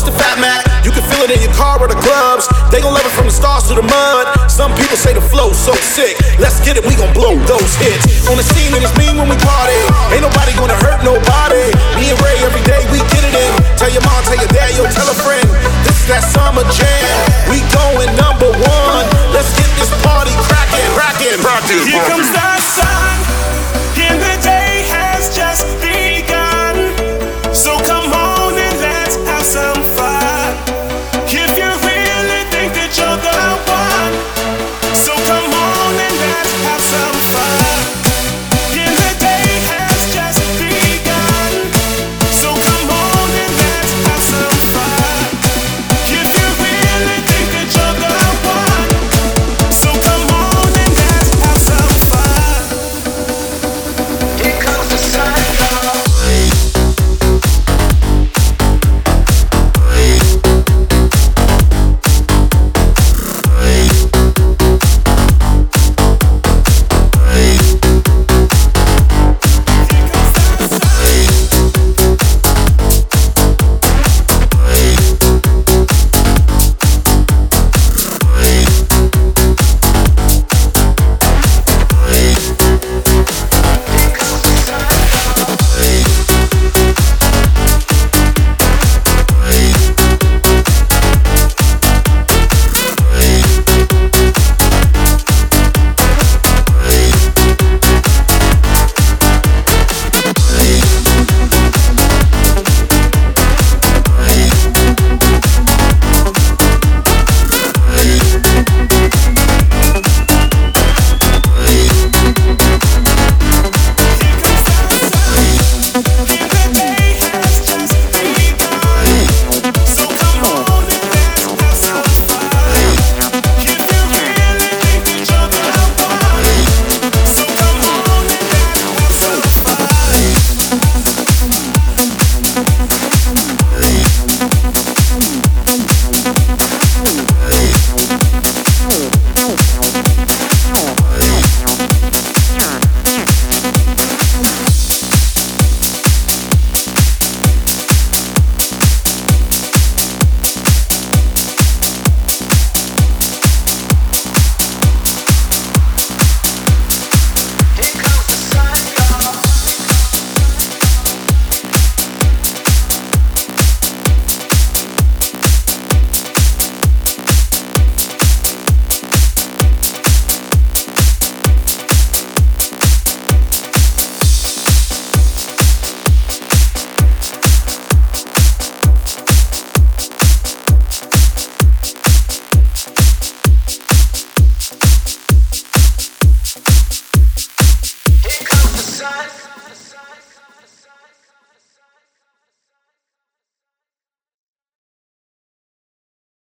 the Fat Mac. You can feel it in your car or the clubs. They gon' love it from the stars to the mud. Some people say the flow's so sick. Let's get it, we gon' blow those hits. On the scene and it's mean when we party. Ain't nobody gonna hurt nobody. Me and Ray every day we get it in. Tell your mom, tell your dad, yo, tell a friend. This is that summer jam. We going up.